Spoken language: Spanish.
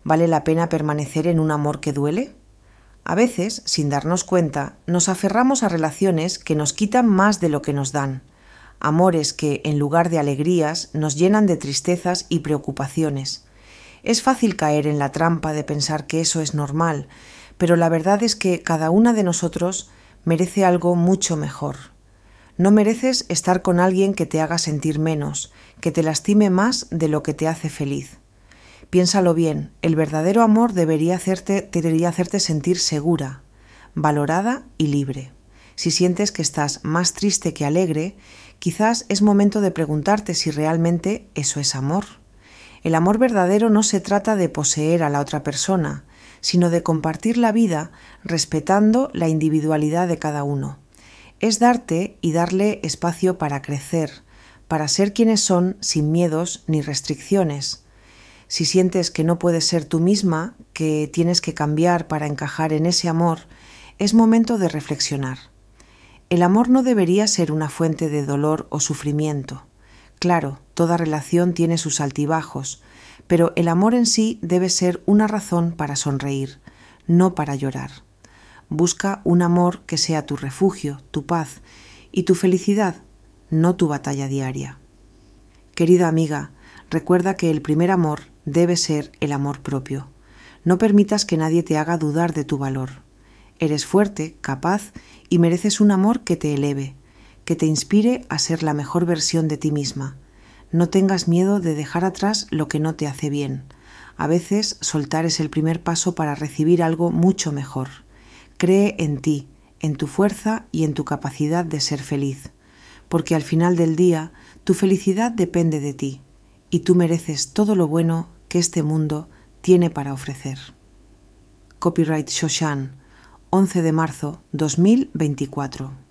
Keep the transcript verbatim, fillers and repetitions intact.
¿Vale la pena permanecer en un amor que duele? A veces, sin darnos cuenta, nos aferramos a relaciones que nos quitan más de lo que nos dan, amores que, en lugar de alegrías, nos llenan de tristezas y preocupaciones. Es fácil caer en la trampa de pensar que eso es normal, pero la verdad es que cada una de nosotros merece algo mucho mejor. No mereces estar con alguien que te haga sentir menos, que te lastime más de lo que te hace feliz. Piénsalo bien, el verdadero amor debería hacerte, debería hacerte sentir segura, valorada y libre. Si sientes que estás más triste que alegre, quizás es momento de preguntarte si realmente eso es amor. El amor verdadero no se trata de poseer a la otra persona, sino de compartir la vida respetando la individualidad de cada uno. Es darte y darle espacio para crecer, para ser quienes son sin miedos ni restricciones. Si sientes que no puedes ser tú misma, que tienes que cambiar para encajar en ese amor, es momento de reflexionar. El amor no debería ser una fuente de dolor o sufrimiento. Claro, toda relación tiene sus altibajos, pero el amor en sí debe ser una razón para sonreír, no para llorar. Busca un amor que sea tu refugio, tu paz y tu felicidad, no tu batalla diaria. Querida amiga, recuerda que el primer amor debe ser el amor propio. No permitas que nadie te haga dudar de tu valor. Eres fuerte, capaz y mereces un amor que te eleve, que te inspire a ser la mejor versión de ti misma. No tengas miedo de dejar atrás lo que no te hace bien. A veces soltar es el primer paso para recibir algo mucho mejor. Cree en ti, en tu fuerza y en tu capacidad de ser feliz, porque al final del día tu felicidad depende de ti y tú mereces todo lo bueno que este mundo tiene para ofrecer. Copyright Shoshan, once de marzo dos mil veinticuatro.